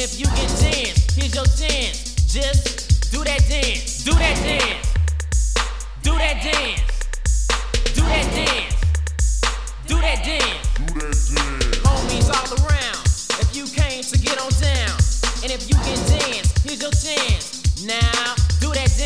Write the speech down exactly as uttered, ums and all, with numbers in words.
if you can dance, here's your chance. Just do that dance, do that dance, do that dance, do that dance, do that dance. Do that dance. Homies all around, if you came to get on down, and if you can dance, here's your chance. Now